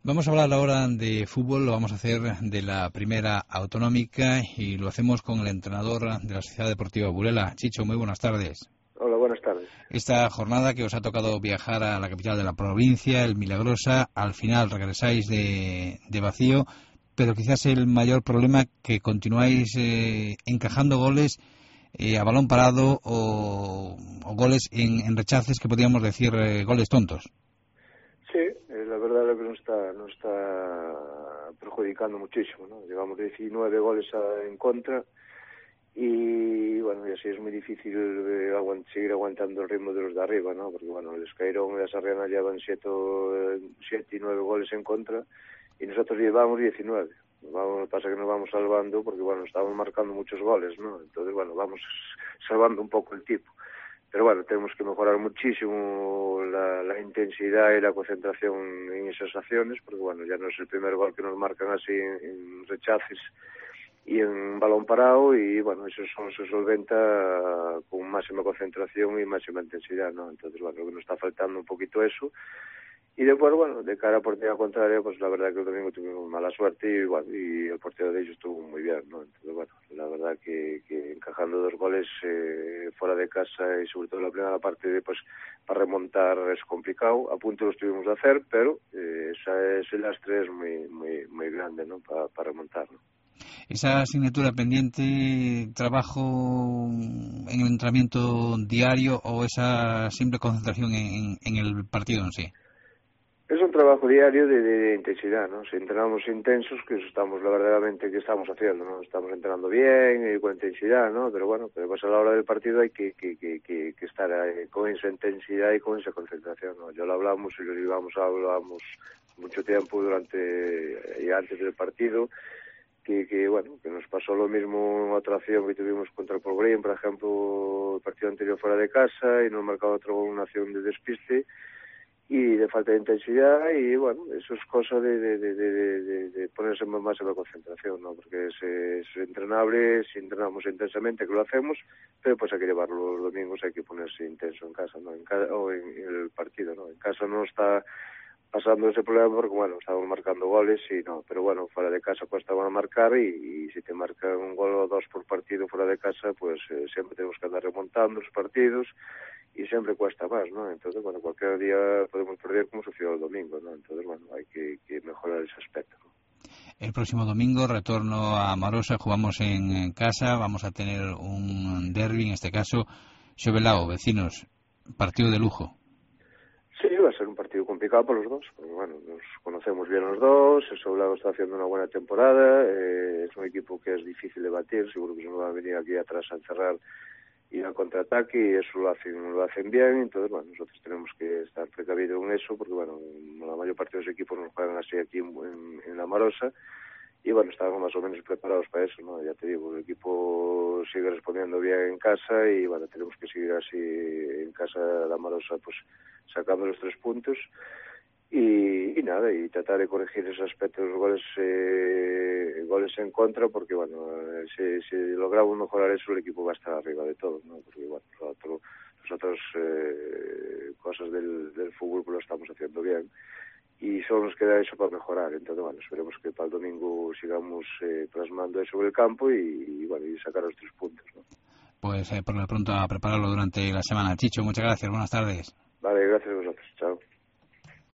Vamos a hablar ahora de fútbol, lo vamos a hacer de la primera autonómica y lo hacemos con el entrenador de la Sociedad Deportiva Burela. Chicho, muy buenas tardes. Hola, buenas tardes. Esta jornada que os ha tocado viajar a la capital de la provincia, el Milagrosa, al final regresáis de vacío, pero quizás el mayor problema que continuáis encajando goles a balón parado o goles en rechaces que podríamos decir goles tontos. Sí, la verdad es que nos está perjudicando muchísimo, ¿no? Llevamos 19 goles en contra y bueno, y así es muy difícil seguir aguantando el ritmo de los de arriba, ¿no? Porque bueno, el Escairón y las Sarrianas llevan 7 y 9 goles en contra y nosotros llevamos 19. Pasa que nos vamos salvando porque bueno, estamos marcando muchos goles, ¿no? Entonces bueno, vamos salvando un poco el tipo. Pero bueno, tenemos que mejorar muchísimo la intensidad y la concentración en esas acciones, porque bueno, ya no es el primer gol que nos marcan así en rechaces y en balón parado, y bueno, eso se solventa con máxima concentración y máxima intensidad, ¿no? Entonces bueno, nos está faltando un poquito eso. Y después, bueno, de cara a portería contraria, pues la verdad que el domingo tuvimos mala suerte y, bueno, y el portero de ellos estuvo muy bien, ¿no? Entonces, bueno, la verdad que encajando 2 goles fuera de casa y sobre todo la primera parte, pues para remontar es complicado. A punto lo estuvimos a hacer, pero ese lastre es muy grande, ¿no? Para remontar, ¿no? Esa asignatura pendiente, trabajo en el entrenamiento diario o esa simple concentración en el partido en sí. Es un trabajo diario de intensidad, ¿no? Si entrenamos intensos, que eso estamos, la verdaderamente, que estamos haciendo, ¿no? Estamos entrenando bien y con intensidad, ¿no? Pero bueno, pues a la hora del partido hay que estar con esa intensidad y con esa concentración, ¿no? Ya lo hablamos y lo hablábamos mucho tiempo durante y antes del partido, que bueno, que nos pasó lo mismo en otra acción que tuvimos contra el Progrín, por ejemplo, el partido anterior fuera de casa, y nos marcaba una acción de despiste y de falta de intensidad, y bueno, eso es cosa de ponerse más en la concentración, ¿no? Porque es entrenable, si entrenamos intensamente, que lo hacemos, pero pues hay que llevarlo los domingos, hay que ponerse intenso en casa, ¿no? O en el partido, ¿no? En casa no está pasando ese problema porque, bueno, estamos marcando goles y no, pero bueno, fuera de casa cuesta marcar y si te marcan un gol o 2 por partido fuera de casa, pues siempre tenemos que andar remontando los partidos y siempre cuesta más, ¿no? Entonces, bueno, cualquier día podemos perder como sucedió el domingo, ¿no? Entonces, bueno, hay que mejorar ese aspecto, ¿no? El próximo domingo retorno a Marosa, jugamos en casa, vamos a tener un derbi, en este caso, Xovelao, vecinos, partido de lujo. Sí, va a ser un partido complicado para los dos, porque bueno, nos conocemos bien los dos, el Xovelao está haciendo una buena temporada, es un equipo que es difícil de batir, seguro que se nos va a venir aquí atrás a encerrar y al contraataque, y eso lo hacen bien. Entonces bueno, nosotros tenemos que estar precavidos en eso, porque bueno, la mayor parte de los equipos nos juegan así aquí en la Marosa, y bueno, estamos más o menos preparados para eso, ¿no? Ya te digo, el equipo sigue respondiendo bien en casa y bueno, tenemos que seguir así en casa la Marosa, pues sacando los 3 puntos y nada, y tratar de corregir ese aspecto de los goles en contra, porque bueno, si logramos mejorar eso, el equipo va a estar arriba de todo, ¿no? Porque bueno, las otras cosas del fútbol pues lo estamos haciendo bien y solo nos queda eso para mejorar. Entonces bueno, esperemos que para el domingo sigamos plasmando eso sobre el campo y bueno, y sacar los 3 puntos, ¿no? Pues por lo pronto a prepararlo durante la semana. Chicho, muchas gracias, buenas tardes. Vale, gracias a vosotros.